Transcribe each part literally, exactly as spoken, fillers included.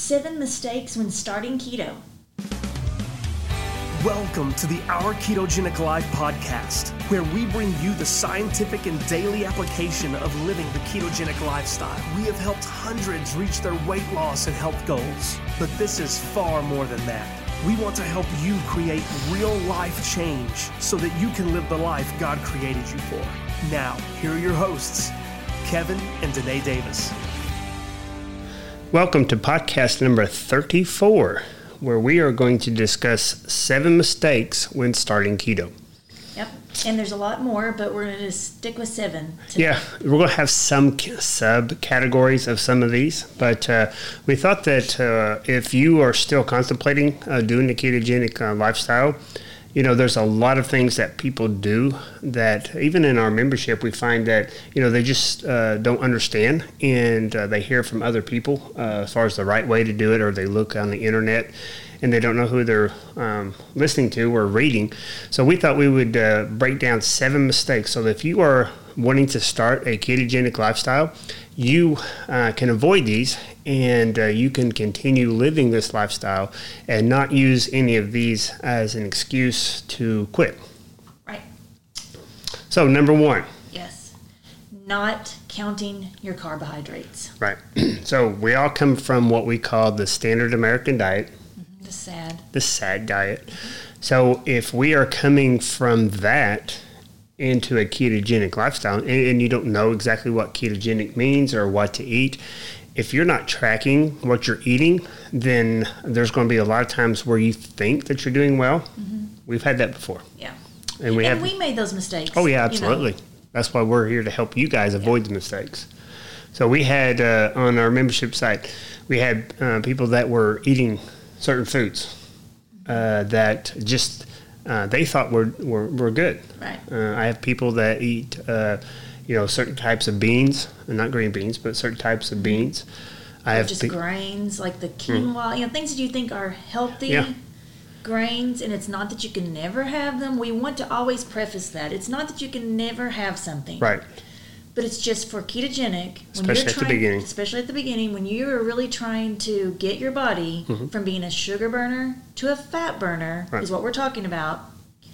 Seven mistakes when starting keto. Welcome to the Our Ketogenic Life podcast, where we bring you the scientific and daily application of living the ketogenic lifestyle. We have helped hundreds reach their weight loss and health goals, but this is far more than that. We want to help you create real life change so that you can live the life God created you for. Now, here are your hosts, Kevin and Danae Davis. Welcome to podcast number thirty-four, where we are going to discuss seven mistakes when starting keto. Yep, and there's a lot more, but we're going to just stick with seven today. Yeah, we're going to have some subcategories of some of these, but uh, we thought that uh, if you are still contemplating uh, doing the ketogenic uh, lifestyle, you know, there's a lot of things that people do that even in our membership, we find that, you know, they just uh, don't understand, and uh, they hear from other people uh, as far as the right way to do it, or they look on the internet and they don't know who they're um, listening to or reading. So we thought we would uh, break down seven mistakes so that if you are wanting to start a ketogenic lifestyle, you uh, can avoid these, and uh, you can continue living this lifestyle and not use any of these as an excuse to quit. Right. So number one. Yes. Not counting your carbohydrates. Right. So we all come from what we call the standard American diet. Mm-hmm. The SAD. The SAD diet. So if we are coming from that into a ketogenic lifestyle, and, and you don't know exactly what ketogenic means or what to eat, if you're not tracking what you're eating, then there's going to be a lot of times where you think that you're doing well. Mm-hmm. We've had that before. Yeah. And we and have. we made those mistakes. Oh, yeah, absolutely. You know? That's why we're here to help you guys avoid yeah. the mistakes. So we had uh, on our membership site, we had uh, people that were eating certain foods uh, that just uh, they thought were, were, were good. Right. Uh, I have people that eat uh, you know, certain types of beans, not green beans, but certain types of beans. I or have just pe- grains like the quinoa, mm. you know, things that you think are healthy yeah. grains, and it's not that you can never have them. We want to always preface that. It's not that you can never have something. Right. But it's just for ketogenic. Especially when you're at trying, the beginning. Especially at the beginning, when you are really trying to get your body mm-hmm. from being a sugar burner to a fat burner, right. is what we're talking about.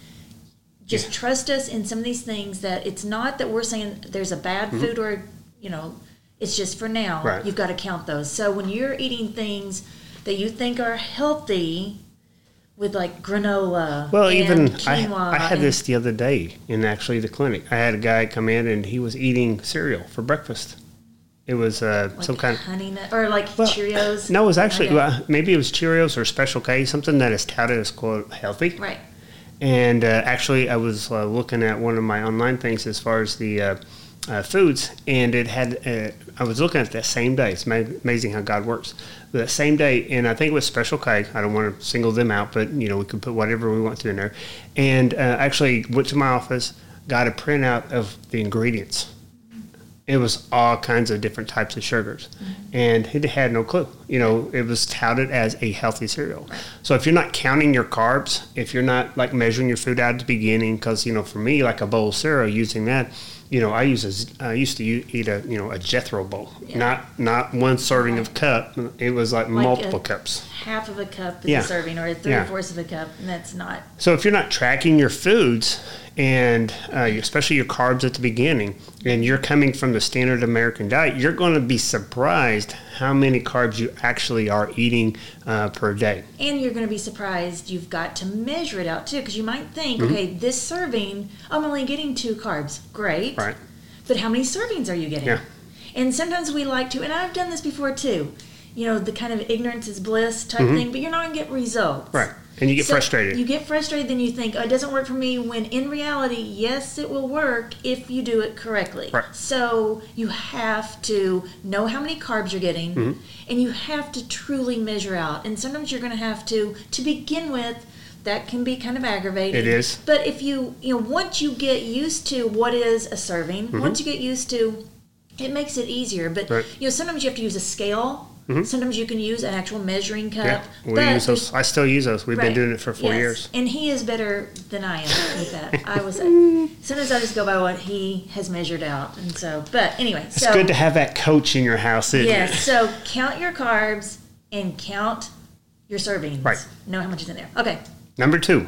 Just yeah. trust us in some of these things, that it's not that we're saying there's a bad mm-hmm. food or, you know, it's just for now. Right. You've got to count those. So when you're eating things that you think are healthy with like granola well, and even quinoa. I, I had and, this the other day in actually the clinic. I had a guy come in and he was eating cereal for breakfast. It was uh, like some kind of honey nut or like well, Cheerios. No, it was actually okay. well, maybe it was Cheerios or Special K, something that is touted as quote healthy. Right. And uh, actually, I was uh, looking at one of my online things as far as the uh, uh, foods, and it had. Uh, I was looking at that same day. It's ma- amazing how God works. But that same day, and I think it was Special K. I don't want to single them out, but you know we could put whatever we want to in there. And uh, actually went to my office, got a printout of the ingredients. It was all kinds of different types of sugars, mm-hmm. and he had no clue. You know, it was touted as a healthy cereal. Right. So if you're not counting your carbs, if you're not like measuring your food out at the beginning, because you know, for me, like a bowl of cereal, using that, you know, I use a, I used to eat a you know a Jethro bowl, yeah. not not one serving right. of cup. It was like, like multiple cups. Half of a cup is yeah. a serving, or three yeah. fourths of a cup, and that's not. So if you're not tracking your foods, and uh, especially your carbs at the beginning, and you're coming from the standard American diet, you're going to be surprised how many carbs you actually are eating uh, per day. And you're going to be surprised you've got to measure it out too, because you might think, mm-hmm. okay, this serving, I'm only getting two carbs. Great. Right. But how many servings are you getting? Yeah. And sometimes we like to, and I've done this before too, you know, the kind of ignorance is bliss type mm-hmm. thing, but you're not going to get results. Right. And you get so frustrated. You get frustrated, then you think, oh, it doesn't work for me, when in reality, yes, it will work if you do it correctly. Right. So you have to know how many carbs you're getting, mm-hmm. and you have to truly measure out. And sometimes you're going to have to, to begin with, that can be kind of aggravating. It is. But if you, you know, once you get used to what is a serving, mm-hmm. once you get used to, it makes it easier. But, right. you know, sometimes you have to use a scale. Mm-hmm. Sometimes you can use an actual measuring cup. Yeah, we use those. I still use those. We've right. been doing it for four yes. years. And he is better than I am with that. I was. Sometimes I just go by what he has measured out, and so. But anyway, it's so good to have that coach in your house, isn't yes. it? So count your carbs, and count your servings. Right. Know how much is in there. Okay. Number two,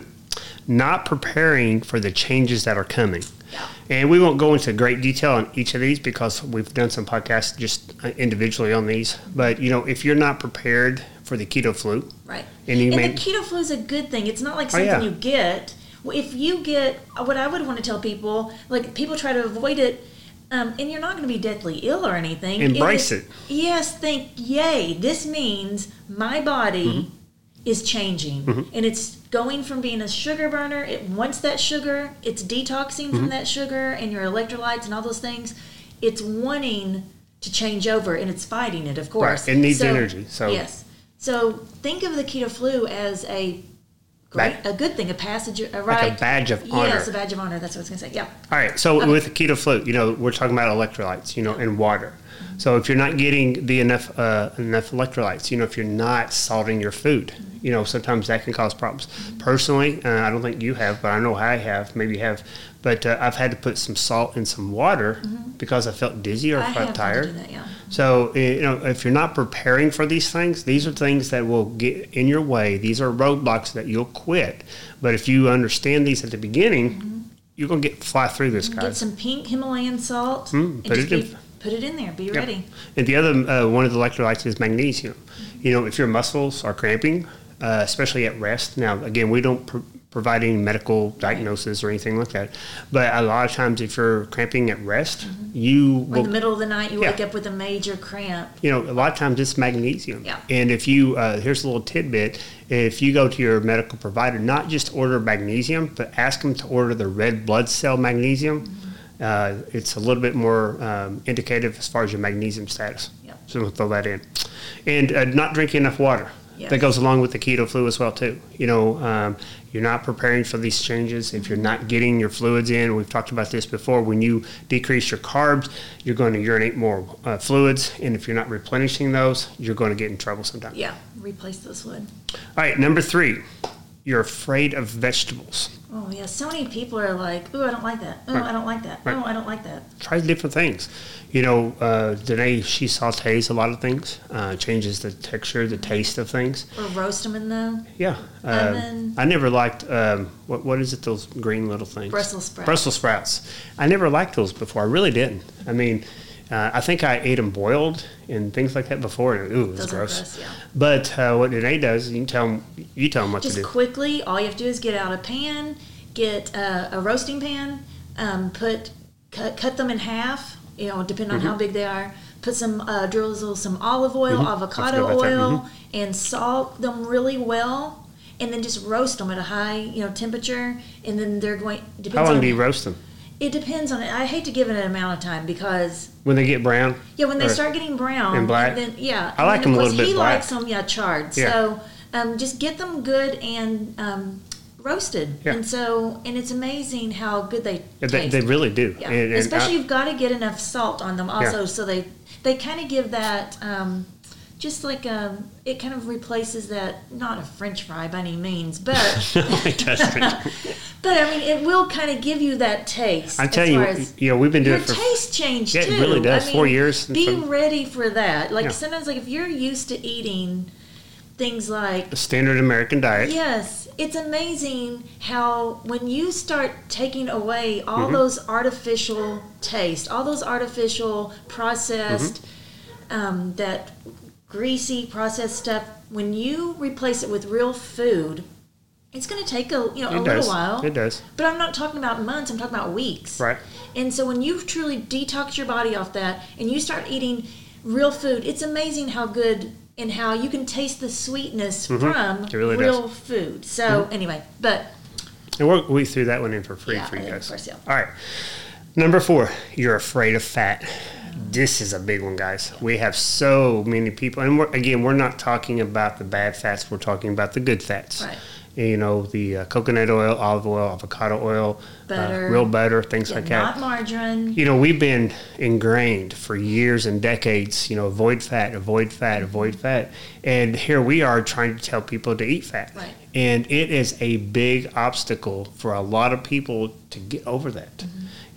not preparing for the changes that are coming. Yeah. And we won't go into great detail on each of these because we've done some podcasts just individually on these. But, you know, if you're not prepared for the keto flu. Right. And, you and may, the keto flu is a good thing. It's not like something oh, yeah. you get. If you get, what I would want to tell people, like people try to avoid it, um, and you're not going to be deathly ill or anything. Embrace it. Is, it. Yes, think, yay, this means my body mm-hmm. is changing. Mm-hmm. And it's going from being a sugar burner, it wants that sugar, it's detoxing mm-hmm. from that sugar and your electrolytes and all those things. It's wanting to change over, and it's fighting it, of course. Right. It needs so, energy. So yes. So think of the keto flu as a great, a good thing, a passage, a right, like a badge of honor. Yes, a badge of honor. That's what I was going to say. Yeah. All right. So okay. with the keto flu, you know, we're talking about electrolytes, you know, and water. Mm-hmm. So if you're not getting the enough uh, enough electrolytes, you know, if you're not salting your food, mm-hmm. you know, sometimes that can cause problems. Mm-hmm. Personally, uh, I don't think you have, but I know I have. Maybe you have. But uh, I've had to put some salt in some water mm-hmm. because I felt dizzy or I felt have tired. To do that, yeah. So, you know, if you're not preparing for these things, these are things that will get in your way. These are roadblocks that you'll quit. But if you understand these at the beginning, mm-hmm. you're going to get fly through this, guys. Get some pink Himalayan salt mm, and put just it be, in. put it in there. Be yep. ready. And the other uh, one of the electrolytes is magnesium. Mm-hmm. You know, if your muscles are cramping, uh, especially at rest. Now, again, we don't pr- provide any medical diagnosis or anything like that. But a lot of times if you're cramping at rest, mm-hmm. you will... in the middle of the night, you yeah. wake up with a major cramp. You know, a lot of times it's magnesium. Yeah. And if you, uh, here's a little tidbit, if you go to your medical provider, not just order magnesium, but ask them to order the red blood cell magnesium. Mm-hmm. Uh, it's a little bit more um, indicative as far as your magnesium status. Yeah. So we'll throw that in. And uh, not drinking enough water. Yes. That goes along with the keto flu as well, too. You know, um, you're not preparing for these changes. If you're not getting your fluids in, we've talked about this before, when you decrease your carbs, you're going to urinate more uh, fluids. And if you're not replenishing those, you're going to get in trouble sometimes. Yeah, replace those fluid. All right, number three, you're afraid of vegetables. Oh, yeah. So many people are like, ooh, I don't like that. Oh, right. I don't like that. Right. Oh, I don't like that. Try different things. You know, uh, Danae, she sautés a lot of things, uh, changes the texture, the taste of things. Or roast them in the Yeah. Uh, oven. I never liked, um, what what is it, those green little things? Brussels sprouts. Brussels sprouts. I never liked those before. I really didn't. I mean, uh, I think I ate them boiled and things like that before, and ooh, it was Those gross. Are gross yeah. But uh, what Danae does, you can tell them, you tell them what Just to do. quickly, all you have to do is get out a pan, get uh, a roasting pan, um, put cut, cut them in half, you know, depending on mm-hmm. how big they are. Put some, uh, drizzle some olive oil, mm-hmm. avocado oil, mm-hmm. and salt them really well, and then just roast them at a high, you know, temperature. And then they're going. Depends How long on, do you roast them? It depends on it. I hate to give it an amount of time because when they get brown. Yeah, when they start getting brown and black. Then yeah, I like them a little bit he black. He likes them, yeah, charred. Yeah. So um, just get them good and um, roasted. Yeah. And so, and it's amazing how good they Yeah, taste. they, they really do. Yeah. And, and Especially I, you've got to get enough salt on them also, Yeah. so they they kind of give that. Um, Just like um, it kind of replaces that, not a French fry by any means, but it doesn't. but I mean, it will kind of give you that taste. I tell you, you know, we've been doing your it for taste change yeah, too. it really does. I mean, Four years. Be from, ready for that. Like Yeah. sometimes, like if you're used to eating things like a standard American diet. yes, it's amazing how when you start taking away all Mm-hmm. those artificial taste, all those artificial processed, Mm-hmm. um, that greasy processed stuff, when you replace it with real food, it's going to take a you know It a does. little while. It does. But I'm not talking about months. I'm talking about weeks. Right. And so when you truly detox your body off that, and you start eating real food, it's amazing how good and how you can taste the sweetness Mm-hmm. from It really real does. food. So Mm-hmm. anyway, but And we're, we threw that one in for free Yeah, for you I think guys. of course, yeah. All right. Number four, you're afraid of fat. This is a big one, guys. We have so many people, and we're, again, we're not talking about the bad fats. We're talking about the good fats. Right. You know, the uh, coconut oil, olive oil, avocado oil, Butter. uh, real butter, things yeah, like not that. margarine. You know, we've been ingrained for years and decades, you know, avoid fat, avoid fat, avoid fat. And here we are trying to tell people to eat fat. Right. And it is a big obstacle for a lot of people to get over that. Mm-hmm.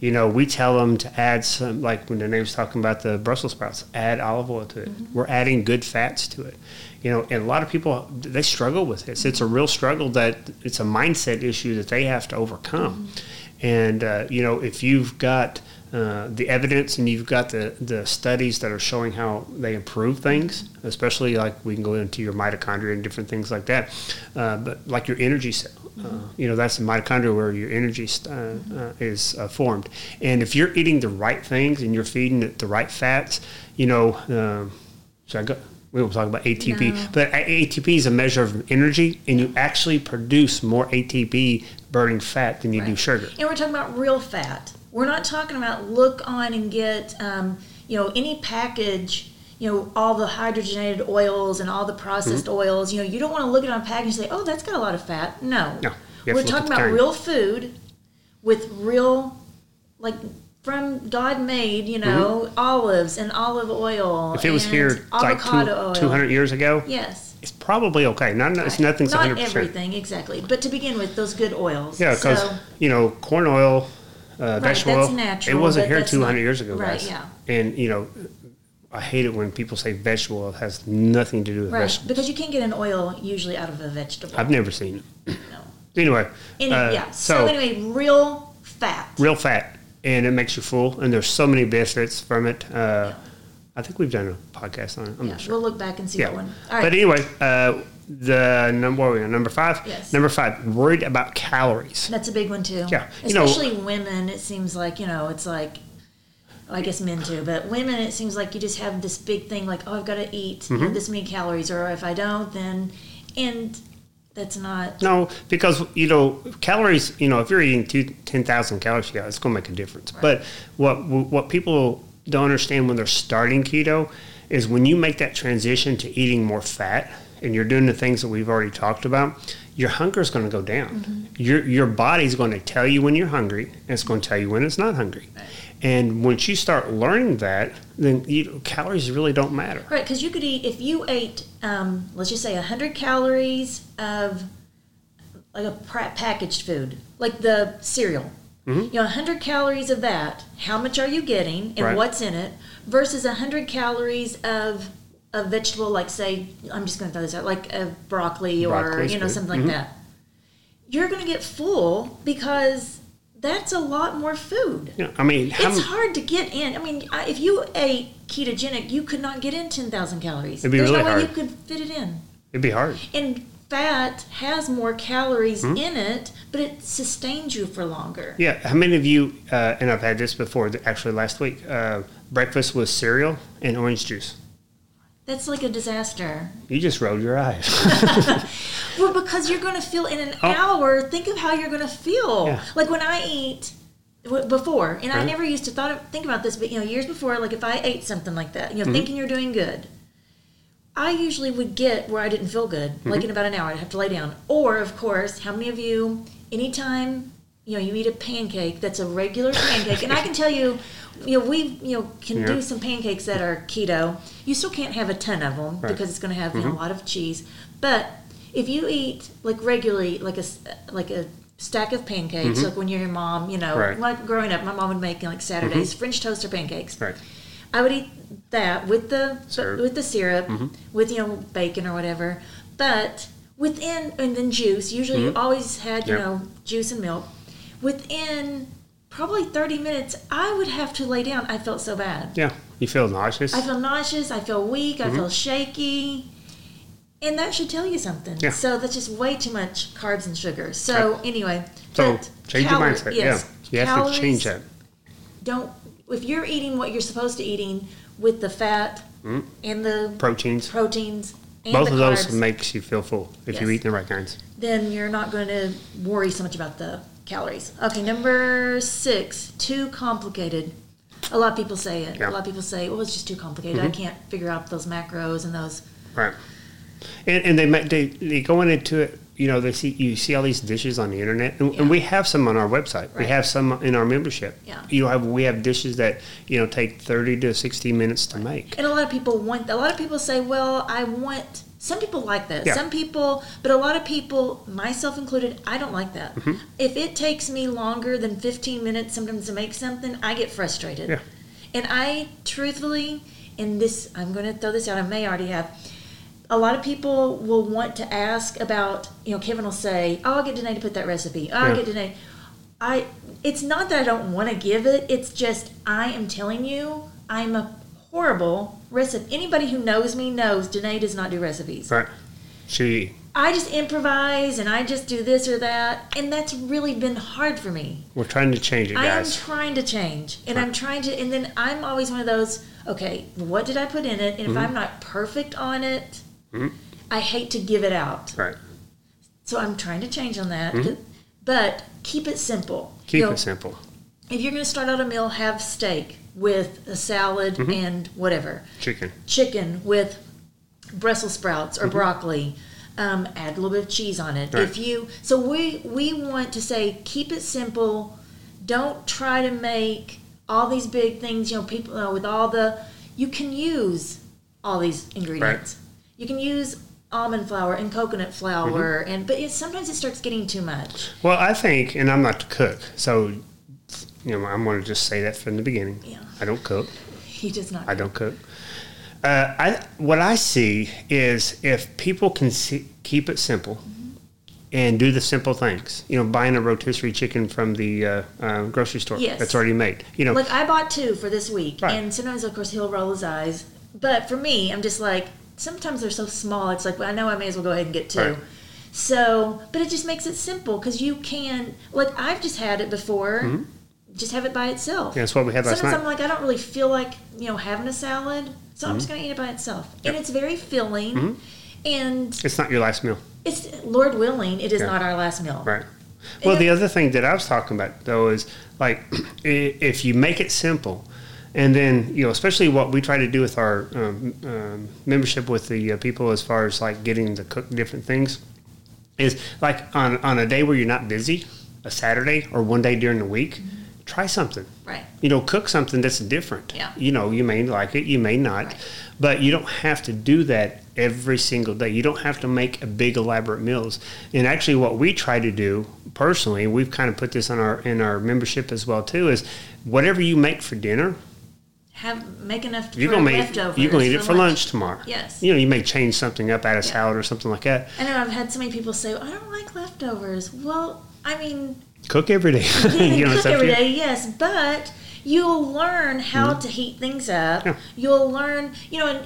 You know, we tell them to add some, like when Danae was talking about the Brussels sprouts, add olive oil to it. Mm-hmm. We're adding good fats to it. You know, and a lot of people, they struggle with this. It's a real struggle that it's a mindset issue that they have to overcome. Mm-hmm. And, uh, you know, if you've got uh, the evidence and you've got the, the studies that are showing how they improve things, especially like we can go into your mitochondria and different things like that, uh, but like your energy cell. Uh, you know, that's the mitochondria where your energy uh, uh, is uh, formed. And if you're eating the right things and you're feeding it the right fats, you know, um, should I go? We will talk about A T P, no. But A T P is a measure of energy, and you actually produce more A T P burning fat than you right. do sugar. And we're talking about real fat. We're not talking about look on and get, um, you know, any package, you know, all the hydrogenated oils and all the processed mm-hmm. oils. You know, you don't want to look at it on package and say, oh, that's got a lot of fat. No. No. We're talking about real food with real, like, from God made, you know, mm-hmm. olives and olive oil. If it was here like two hundred years ago, yes, it's probably okay. Not, right. It's nothing's not one hundred percent. Everything exactly, but to begin with, those good oils. Yeah, because so, you know, corn oil, uh, right, vegetable that's oil, natural, it wasn't here two hundred not, years ago, right? guys. Yeah, and you know, I hate it when people say vegetable oil. It has nothing to do with right, vegetables. Because you can't get an oil usually out of a vegetable. I've never seen it. No. Anyway, Any, uh, yeah. So, so anyway, real fat. Real fat, and it makes you full, and there's so many benefits from it. Uh, yeah. I think we've done a podcast on it. I'm yeah, not sure. We'll look back and see yeah. that one. All right. But anyway, uh, the number what are we on? Number five. Yes. Number five. Worried about calories. That's a big one too. Yeah. You Especially know, women. It seems like you know. It's like. I guess men too, but women, it seems like you just have this big thing like, oh, I've got to eat mm-hmm. you know, this many calories, or if I don't, then, and that's not. No, because, you know, calories, you know, if you're eating two, ten thousand calories, yeah, it's going to make a difference. Right. But what what people don't understand when they're starting keto is when you make that transition to eating more fat and you're doing the things that we've already talked about, your hunger is going to go down. Mm-hmm. Your, your body's going to tell you when you're hungry, and it's going to tell you when it's not hungry. Right. And once you start learning that, then you know, calories really don't matter. Right, because you could eat, if you ate, um, let's just say one hundred calories of like a packaged food, like the cereal. Mm-hmm. You know, one hundred calories of that, how much are you getting and right. what's in it, versus one hundred calories of a vegetable, like say, I'm just going to throw this out, like a broccoli or, Broccoli's you know, good. something mm-hmm. like that. You're going to get full because that's a lot more food. Yeah, I mean, it's m- hard to get in. I mean, I, if you ate ketogenic, you could not get in ten thousand calories. It'd be There's really no way hard. you could fit it in. It'd be hard. And fat has more calories mm-hmm. in it, but it sustains you for longer. Yeah. How many of you, uh, and I've had this before, actually last week, uh, breakfast with cereal and orange juice? That's like a disaster. You just rolled your eyes. Well, because you're going to feel in an oh. hour, think of how you're going to feel. Yeah. Like when I eat before, and right. I never used to thought of, think about this, but you know, years before, like if I ate something like that, you know, mm-hmm. thinking you're doing good, I usually would get where I didn't feel good, mm-hmm. like in about an hour, I'd have to lay down. Or, of course, how many of you, anytime, you know, you eat a pancake that's a regular pancake, and I can tell you, you know, we you know can yeah. do some pancakes that are keto. You still can't have a ton of them right. because it's going to have mm-hmm. you know, a lot of cheese. But if you eat like regularly, like a like a stack of pancakes, mm-hmm. like when you're your mom, you know, right. like growing up, my mom would make like Saturdays mm-hmm. French toast or pancakes. Right. I would eat that with the syrup. with the syrup, mm-hmm. with you know bacon or whatever. But within and then juice. Usually, mm-hmm. you always had you yep. know juice and milk. Within probably thirty minutes, I would have to lay down. I felt so bad. Yeah, you feel nauseous. I feel nauseous. I feel weak. Mm-hmm. I feel shaky. And that should tell you something. Yeah. So that's just way too much carbs and sugar. So right. anyway. So change cal- your mindset. Yes, yeah. You have to change that. Don't, if you're eating what you're supposed to eating with the fat mm-hmm. and the proteins, proteins and both the of carbs, those makes you feel full if yes. you eat the right kinds. Then you're not going to worry so much about the calories. Okay, number six, too complicated. A lot of people say it. Yeah. A lot of people say, well, it's just too complicated. Mm-hmm. I can't figure out those macros and those. Right. And, and they, they they go into it you know, they see you see all these dishes on the internet, and, Yeah. and we have some on our website. Right. We have some in our membership. Yeah. You know, have we have dishes that you know take thirty to sixty minutes to make. And a lot of people want, a lot of people say, well, I want, some people like that. Yeah. Some people, but a lot of people, myself included, I don't like that. Mm-hmm. If it takes me longer than fifteen minutes sometimes to make something, I get frustrated. Yeah. And I truthfully, and this, I'm going to throw this out, I may already have, a lot of people will want to ask about, you know, Kevin will say, oh, I'll get Danae to put that recipe. Oh, I'll Yeah. get Danae. I, it's not that I don't want to give it. It's just, I am telling you, I'm a horrible recipe. Anybody who knows me knows Danae does not do recipes. Right. She. I just improvise and I just do this or that. And that's really been hard for me. We're trying to change it, I am guys. trying to change, and I'm trying to, and then I'm always one of those, okay, what did I put in it? And if Mm-hmm. I'm not perfect on it, I hate to give it out. Right. So I'm trying to change on that. But keep it simple. Keep You know, it simple. If you're going to start out a meal, have steak with a salad Mm-hmm. and whatever. Chicken. Chicken with Brussels sprouts or broccoli. Um, add a little bit of cheese on it. Mm-hmm. Right. If you so we we want to say keep it simple. Don't try to make all these big things. You know, people uh, with all the you can use all these ingredients. You can use almond flour and coconut flour, Mm-hmm. and but it, sometimes it starts getting too much. Well, I think, and I'm not the cook, so you know, I'm going to just say that from the beginning. Yeah. I don't cook. He does not. I don't cook. Uh, I what I see is if people can see, keep it simple and do the simple things. You know, buying a rotisserie chicken from the uh, uh, grocery store Yes. that's already made. You know, Like I bought two for this week, Right. and sometimes, of course, he'll roll his eyes. But for me, I'm just like, sometimes they're so small. It's like, well, I know I may as well go ahead and get two. Right. So, but it just makes it simple because you can, like, I've just had it before. Just have it by itself. Yeah, that's what we had last Sometimes night. I'm like, I don't really feel like, you know, having a salad, so I'm just going to eat it by itself. And Yep. it's very filling, and it's not your last meal. it's, Lord willing, it is Yeah. not our last meal. Right. Well, And- the other thing that I was talking about, though, is like i- if you make it simple, and then, you know, especially what we try to do with our um, um, membership with the uh, people as far as like getting to cook different things, is like on, on a day where you're not busy, a Saturday or one day during the week, try something. Right. You know, cook something that's different. Yeah. You know, you may like it, you may not, Right. but you don't have to do that every single day. You don't have to make a big elaborate meals. And actually, what we try to do personally, we've kind of put this on our in our membership as well too, is whatever you make for dinner, Have make enough for you're gonna make leftovers. you're gonna eat it for lunch tomorrow. Yes. You know, you may change something up, add a Yeah. salad or something like that. I know I've had so many people say, I don't like leftovers. Well, I mean, Cook every day. you you know, cook it's up every to you. day, yes, but you'll learn how to heat things up. Yeah. You'll learn, you know, and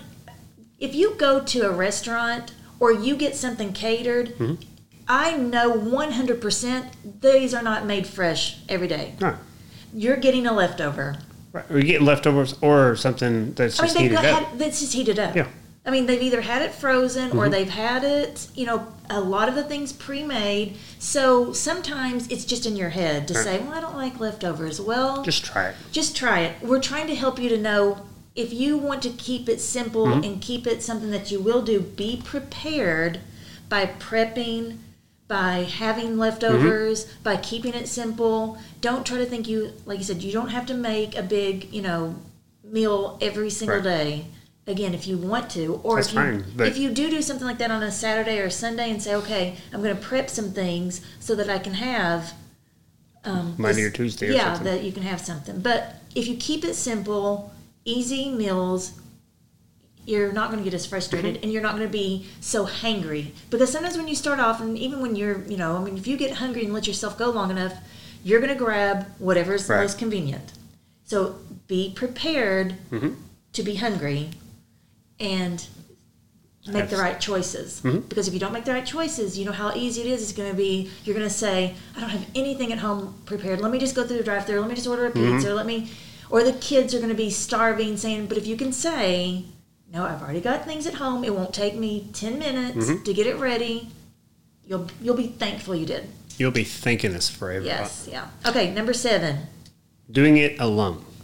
if you go to a restaurant or you get something catered, Mm-hmm. I know one hundred percent these are not made fresh every day. No. You're getting a leftover. Right. Or you get leftovers or something that's I mean, just they've heated got, up. had, that's just heated up. Yeah. I mean, they've either had it frozen Mm-hmm. or they've had it, you know, a lot of the things pre-made. So sometimes it's just in your head to Right. say, well, I don't like leftovers. Well, Just try it. just try it. We're trying to help you to know if you want to keep it simple Mm-hmm. and keep it something that you will do, be prepared by prepping, by having leftovers, Mm-hmm. by keeping it simple. Don't try to think you, like you said, you don't have to make a big, you know, meal every single Right. day. Again, if you want to, or That's if you fine, but- if you do do something like that on a Saturday or Sunday and say, okay, I'm going to prep some things so that I can have um, Monday this- or Tuesday or yeah, something. that you can have something. But if you keep it simple, easy meals, you're not going to get as frustrated Mm-hmm. and you're not going to be so hangry. Because sometimes when you start off, and even when you're, you know, I mean, if you get hungry and let yourself go long enough, you're going to grab whatever's the Right. most convenient. So be prepared Mm-hmm. to be hungry and make the Abs- right choices. Mm-hmm. Because if you don't make the right choices, you know how easy it is. It's going to be, you're going to say, I don't have anything at home prepared. Let me just go through the drive-thru. Let me just order a Mm-hmm. pizza. Let me, or the kids are going to be starving, saying, but if you can say, no, I've already got things at home. It won't take me ten minutes Mm-hmm. to get it ready. You'll you'll be thankful you did. You'll be thinking this forever. Yes, yeah. Okay, number seven. Doing it alone.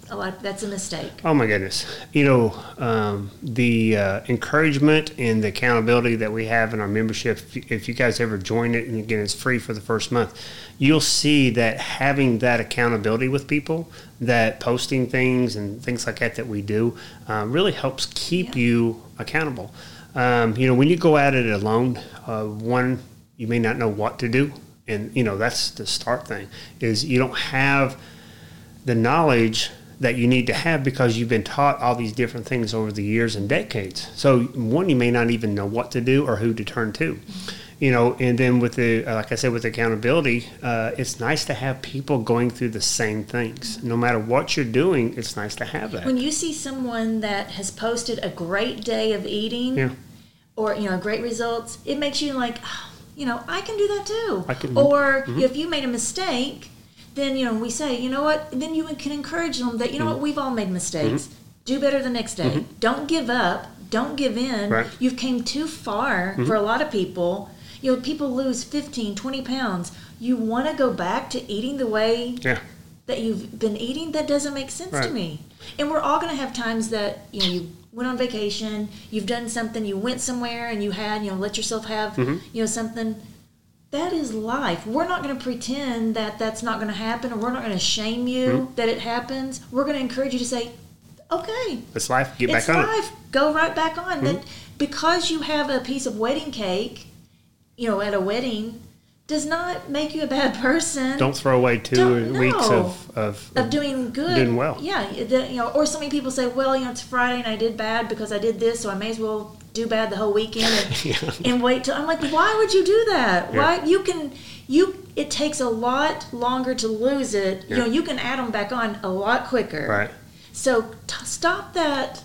a lot. That's a mistake. Oh my goodness! You know, um, the uh, encouragement and the accountability that we have in our membership. If, if you guys ever join it, and again, it's free for the first month, you'll see that having that accountability with people, that posting things and things like that that we do, uh, really helps keep yeah. you accountable. Um, you know, when you go at it alone, uh, one, you may not know what to do, and you know that's the start thing. Is you don't have the knowledge that you need to have because you've been taught all these different things over the years and decades. So one, you may not even know what to do or who to turn to, you know, and then with the, like I said, with accountability, uh, it's nice to have people going through the same things. No matter what you're doing, it's nice to have that. When you see someone that has posted a great day of eating yeah. or, you know, great results, it makes you like, oh, you know, I can do that too. I can, or mm-hmm. if you made a mistake, then, you know, we say, you know what, then you can encourage them that, you know mm-hmm. what, we've all made mistakes. Mm-hmm. Do better the next day. Mm-hmm. Don't give up. Don't give in. Right. You've came too far mm-hmm. for a lot of people. You know, people lose fifteen, twenty pounds. You want to go back to eating the way yeah. that you've been eating? That doesn't make sense right. to me. And we're all going to have times that, you know, you went on vacation, you've done something, you went somewhere and you had, you know, let yourself have, mm-hmm. you know, something. That is life. We're not going to pretend that that's not going to happen, or we're not going to shame you mm-hmm. that it happens. We're going to encourage you to say, okay. It's life. Get it's back on life. it. Go right back on. Mm-hmm. That because you have a piece of wedding cake, you know, at a wedding, does not make you a bad person. Don't throw away 2 no. weeks of, of, of doing good. Doing well. Yeah. The, you know, or so many people say, well, you know, it's Friday and I did bad because I did this, so I may as well do bad the whole weekend and, yeah. and wait till. I'm like, why would you do that? Yeah. Why you can you? It takes a lot longer to lose it. Yeah. You know, you can add them back on a lot quicker. Right. So t- stop that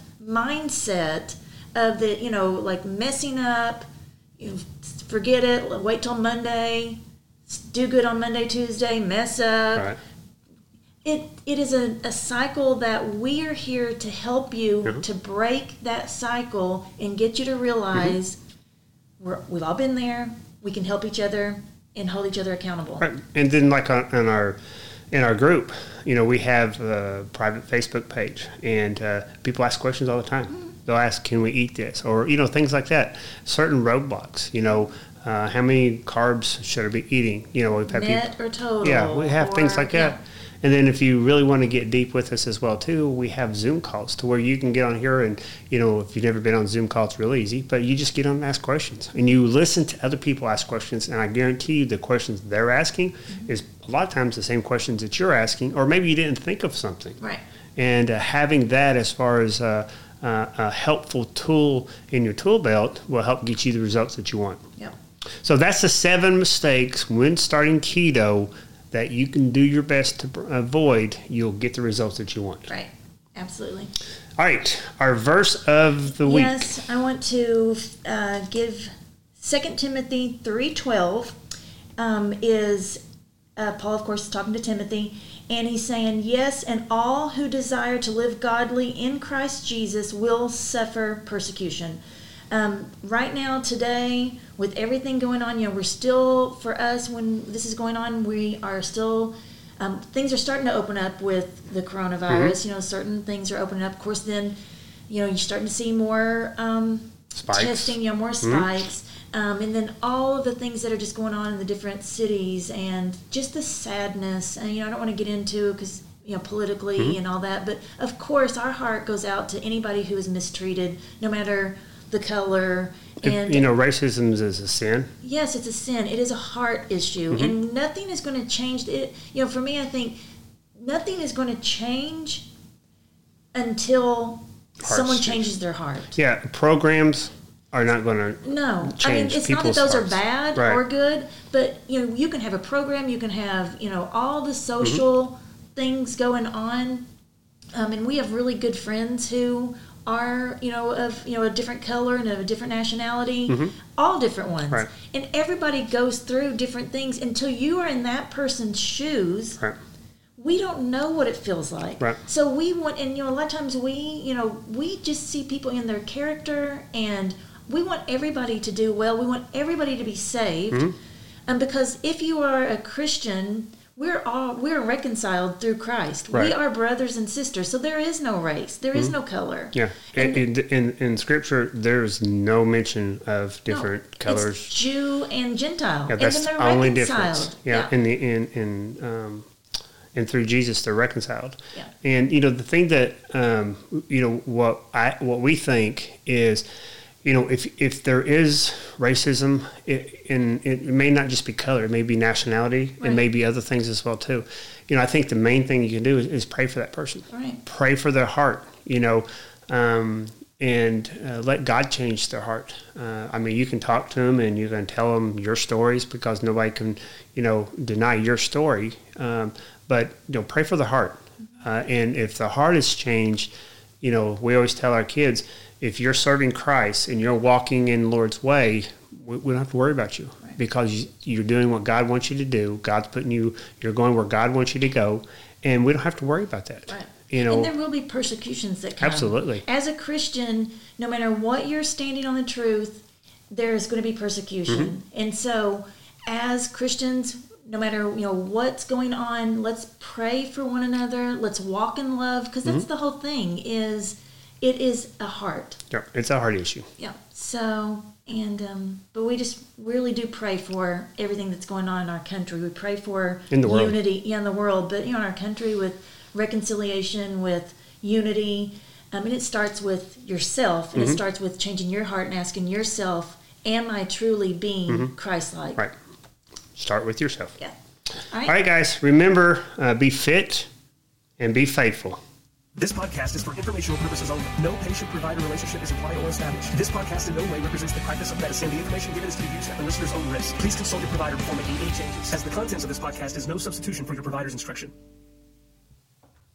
mindset of the, you know, like messing up. You know, forget it. Wait till Monday. Do good on Monday, Tuesday. Mess up. Right. It it is a, a cycle that we are here to help you mm-hmm. to break that cycle and get you to realize mm-hmm. we're, we've all been there. We can help each other and hold each other accountable. Right. And then, like on, on our in our group, you know, we have a private Facebook page, and uh, people ask questions all the time. Mm-hmm. They'll ask, "Can we eat this?" Or you know, things like that. Certain roadblocks. You know. Uh, how many carbs should I be eating? You know, we've had net people, or total. Yeah, we have or, things like that. Yeah. And then if you really want to get deep with us as well, too, we have Zoom calls to where you can get on here and, you know, if you've never been on Zoom call, it's real easy, but you just get on and ask questions. And you listen to other people ask questions, and I guarantee you the questions they're asking mm-hmm. is a lot of times the same questions that you're asking, or maybe you didn't think of something. Right. And uh, having that as far as uh, uh, a helpful tool in your tool belt will help get you the results that you want. Yep. So that's the seven mistakes when starting keto that you can do your best to avoid. You'll get the results that you want. Right. Absolutely. All right. Our verse of the week. Yes, I want to uh, give Second Timothy three twelve um, is, uh, Paul, of course, is talking to Timothy, and he's saying, yes, and all who desire to live godly in Christ Jesus will suffer persecution. Um, right now, today, with everything going on, you know, we're still, for us, when this is going on, we are still, um, things are starting to open up with the coronavirus. Mm-hmm. You know, certain things are opening up. Of course, then, you know, you're starting to see more um, testing, you know, more spikes. Mm-hmm. Um, and then all of the things that are just going on in the different cities and just the sadness. And, you know, I don't want to get into because, you know, politically mm-hmm. and all that. But, of course, our heart goes out to anybody who is mistreated, no matter the color. And you know, racism is a sin. Yes, it's a sin. It is a heart issue, mm-hmm. and nothing is going to change it. You know, for me, I think nothing is going to change until Hearts someone changes change. their heart. Yeah, programs are not going to no. change I mean, it's not that those hearts. are bad right. or good, but you know, you can have a program, you can have you know all the social mm-hmm. things going on, um, and we have really good friends who are, you know, of, you know, a different color and of a different nationality, mm-hmm. all different ones. Right. And everybody goes through different things until you are in that person's shoes. Right. We don't know what it feels like. Right. So we want, and, you know, a lot of times we, you know, we just see people in their character, and we want everybody to do well. We want everybody to be saved. Mm-hmm. Um, because if you are a Christian, we're all we're reconciled through Christ. Right. We are brothers and sisters, so there is no race, there is mm-hmm. no color. Yeah, and, in, in in Scripture, there's no mention of different no, colors. It's Jew and Gentile. Yeah, that's and then the they're only reconciled. difference. Yeah, yeah. in the in in um, and through Jesus, they're reconciled. Yeah. And you know the thing that um, you know what I what we think is. You know, if if there is racism, it, and it may not just be color, it may be nationality, right. It may be other things as well too. You know, I think the main thing you can do is, is pray for that person, right. Pray for their heart. You know, um, and uh, let God change their heart. Uh, I mean, you can talk to them and you can tell them your stories because nobody can, you know, deny your story. Um, but you know, pray for the heart, uh, and if the heart is changed, you know, we always tell our kids. If you're serving Christ and you're walking in the Lord's way, we, we don't have to worry about you right. because you're doing what God wants you to do. God's putting you, you're going where God wants you to go, and we don't have to worry about that. Right. You know, and there will be persecutions that come. Absolutely. As a Christian, no matter what you're standing on the truth, there's going to be persecution. Mm-hmm. And so as Christians, no matter you know what's going on, let's pray for one another. Let's walk in love, because that's mm-hmm. the whole thing is... It is a heart. Yeah, it's a heart issue. Yeah. So, and, um, but we just really do pray for everything that's going on in our country. We pray for in the world. unity yeah, in the world, but, you know, in our country with reconciliation, with unity. I mean, it starts with yourself, and mm-hmm. it starts with changing your heart and asking yourself, am I truly being mm-hmm. Christ-like? Right. Start with yourself. Yeah. All right, All right guys, remember, uh, be fit and be faithful. This podcast is for informational purposes only. No patient-provider relationship is implied or established. This podcast in no way represents the practice of medicine. The information given is to be used at the listener's own risk. Please consult your provider before making any changes, as the contents of this podcast is no substitution for your provider's instruction.